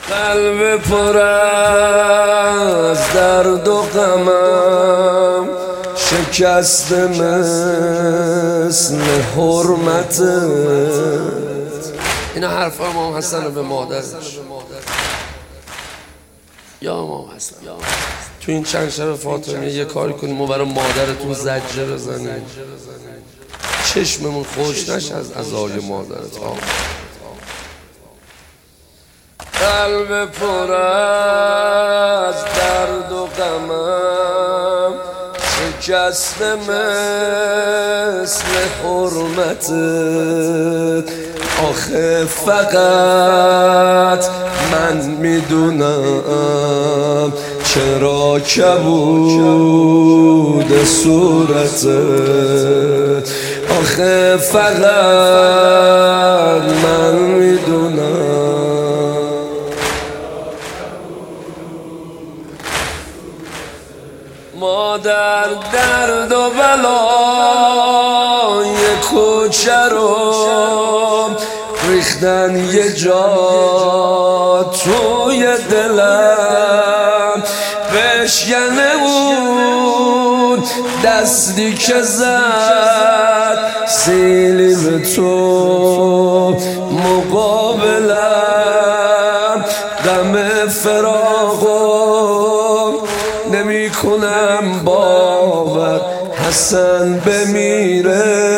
قلب پر از درد و غمم شکسته مثل حرمتت. اینا حرف امام حسن رو به مادرش. یا امام حسن تو این چند شب فاطمه یه کاری کنیم و برای مادرتون زجر بزنیم، چشممون خوش نشه از عزای مادرت. قلب پر از درد و غمم شکسته مثل حرمتت. آخه فقط من میدونم چرا کبود صورتت. آخه فقط من میدونم مادر درد و بلای کوچه رو ریختن یه جا توی دلم. بشکنه بود دستی که زد سیلی به تو مقابلم. غم فراقم نمی کنم باور حسن بمیره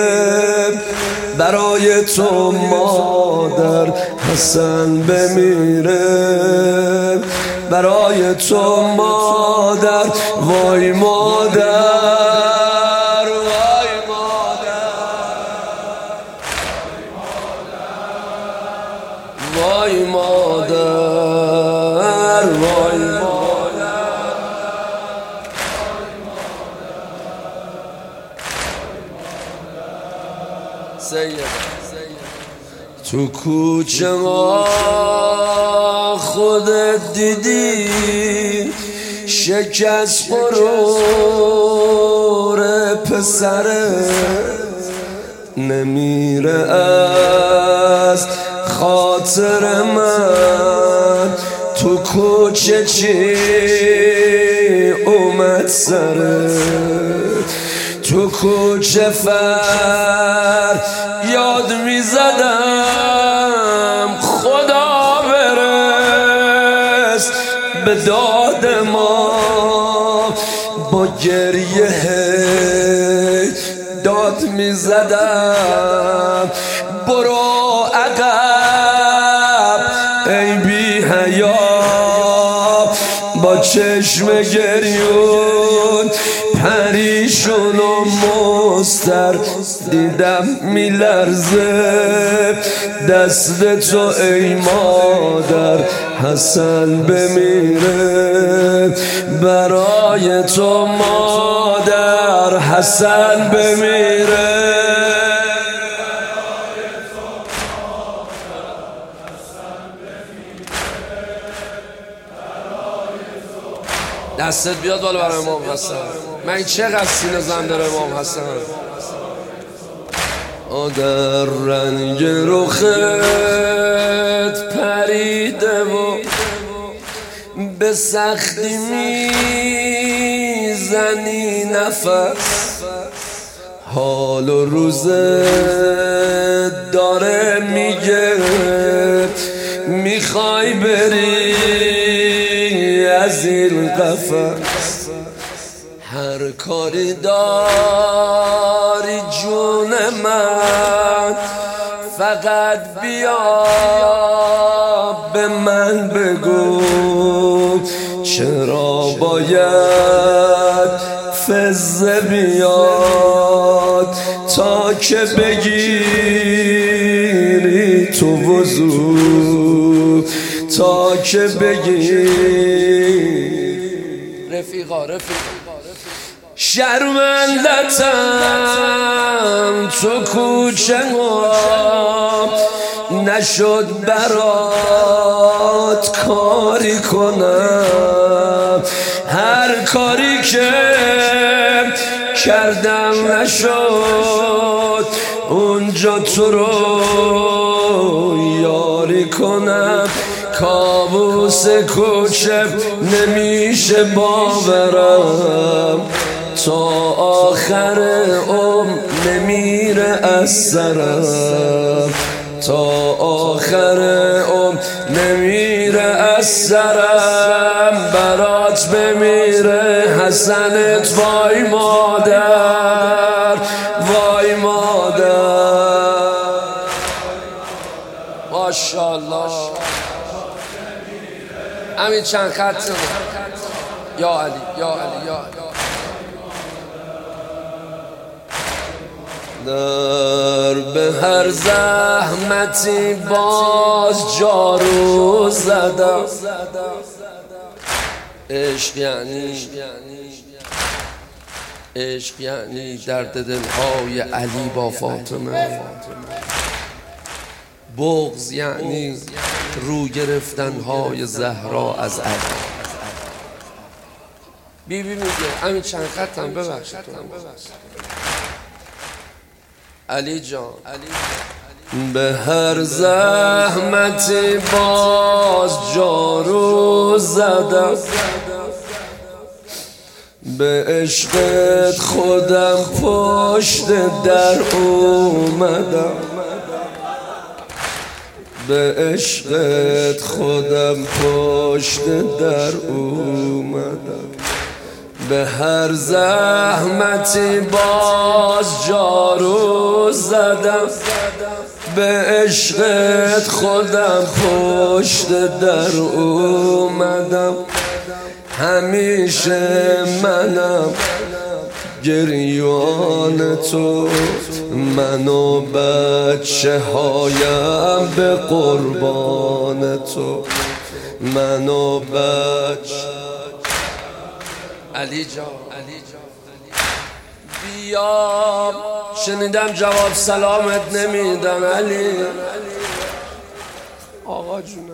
برای تو مادر. حسن بمیره برای تو مادر. وای مادر، وای مادر، وای مادر، وای مادر. تو کوچه ما خودت دیدی شکست غرور پسره نمیره از خاطر من. تو کوچه چی اومد سره؟ تو کوچه یاد میزدم خدا برس به داد ما. با گریه داد میزدم برو عقب ای بی حیا. با چشم گریون پریشون و مستر دیدم میلرزه دست تو ای مادر. حسن بمیره برای تو مادر. حسن بمیره دستت بیاد بالا برای امام حسن. من چقدر سینه زن داره امام حسن. در رنگ رخت پریده و به سختی میزنی نفس. حال و روزت داره میگه میخوای بری از این قفس. هر کاری داری جون من فقط بیا به من بگو چرا باید فزه بیاد تا که بگیری تو وضو. تا که بگیری رفیقا شرمندتم تو کوچه ما نشد برات کاری کنم. هر کاری که کردم نشد اونجا تو رو یاری کنم. کابوس کوچه نمیشه باورم، تا آخر نمیره از سرم، تا آخر نمیره از سرم. برات بمیره حسنت وای مادر، وای مادر. ماشاءالله. همین چند خط یا علی، یا علی، یا علی. در به هر زحمتی باز جارو زدم. عشق یعنی درد دلهای علی با فاطمه. بغض یعنی رو گرفتنهای زهرا از علی. بی میگه همین چند خطم ببخشید علی جان. به هر زحمتی باز جارو زدم، به عشقت خودم پشت در اومدم، به عشقت خودم پشت در اومدم. به هر زحمتی باز جارو زدم، به عشقت خودم پشت در اومدم. همیشه منم گریان تو، من و بچه هایم به قربان تو، من و بچه. علی جان بیا، شنیدم جواب سلامت نمیدن علی. آقا جونم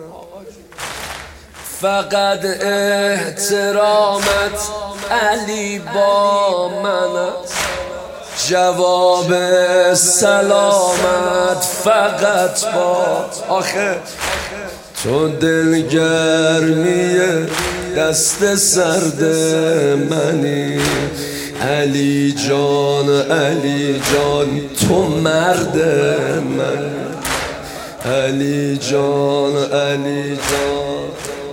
فقط احترامت علی با منت، جواب سلامت فقط با. آخه تو دلگرمی دست سرد منی علی جان، علی جان تو مرد من، علی جان، علی جان.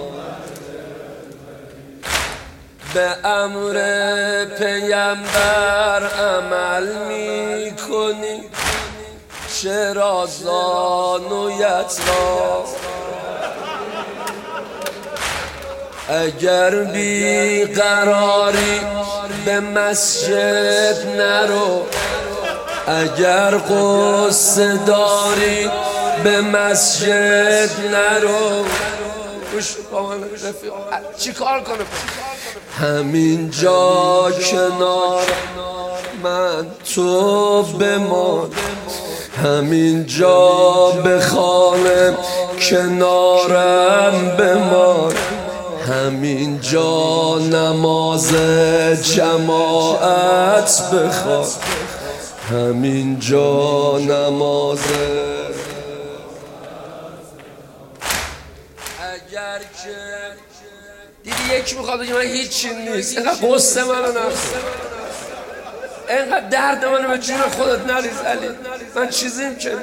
به امر پیامبر عمل میکنی، چرا زانویت را اگر بی قراری به مسجد نرو، اگر قصه داری به مسجد نرو. چی کار کنه؟ همین جا کنار من تو بمان، همین جا به خانه کنارم بمان، همین جا نماز جماعت بخوان، همین جا نماز. اگر که دیدی یکی میخواد بگه من هیچی نیست، اینقدر قصه منو نفس، اینقدر درد منو به جون خودت نریز علی، من چیزیم که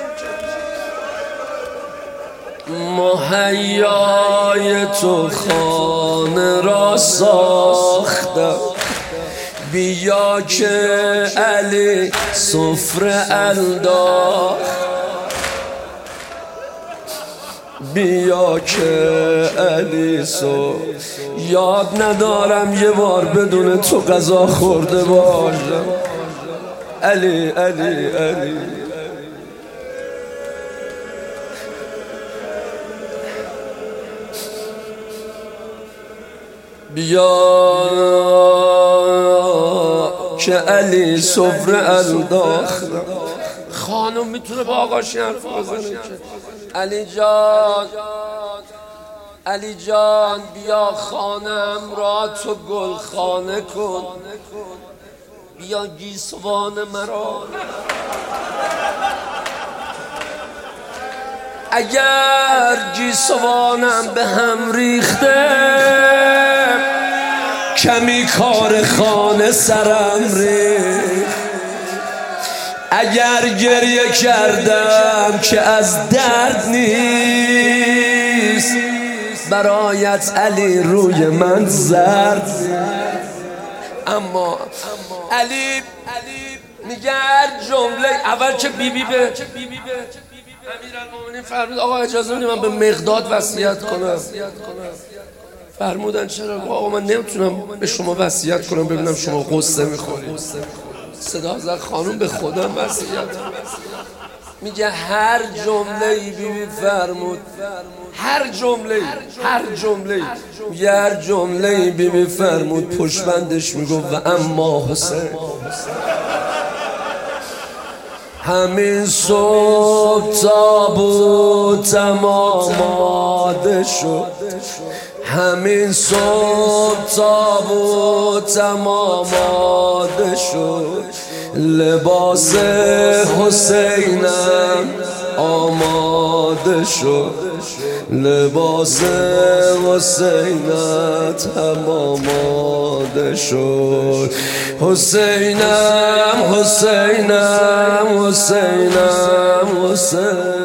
مهیای تو خانه را ساختم، بیا که علی سفره انداخت، بیا که علی یاد ندارم یه بار بدون تو غذا خورده باشم. علی علی علی بیا که علی سفره انداختم. خانم میتونه با آقاش حرف بزنه که علی جان، علی جان بیا خانم را تو گل خانه کن، بیا گیسوان مرا. اگر گیسوانم به هم ریخته کمی کار خانه سرم ریخت، اگر گریه کردم که از درد نیست برایت علی روی من زرد. اما علی میگه هر جمله اول که بیبی به امیرالمومنین فرمود آقا اجازه میدی من به مقداد وصیت کنم. فرمودن چرا؟ آقا من نمیتونم به شما وصیت کنم ببینم شما قصه میخورید. صدا زد خانوم به خودم وصیت. میگه هر جمله بیبی فرمود، هر جمله میگه هر جمله بیبی فرمود پشتبندش میگفت و اما حسین. همین صبح تابوتم آماده شد، همین صبح تابوتم آماده شد، لباس حسینم آماده شد، لباس حسینت هم آماده شد. حسینم حسینم حسینم حسین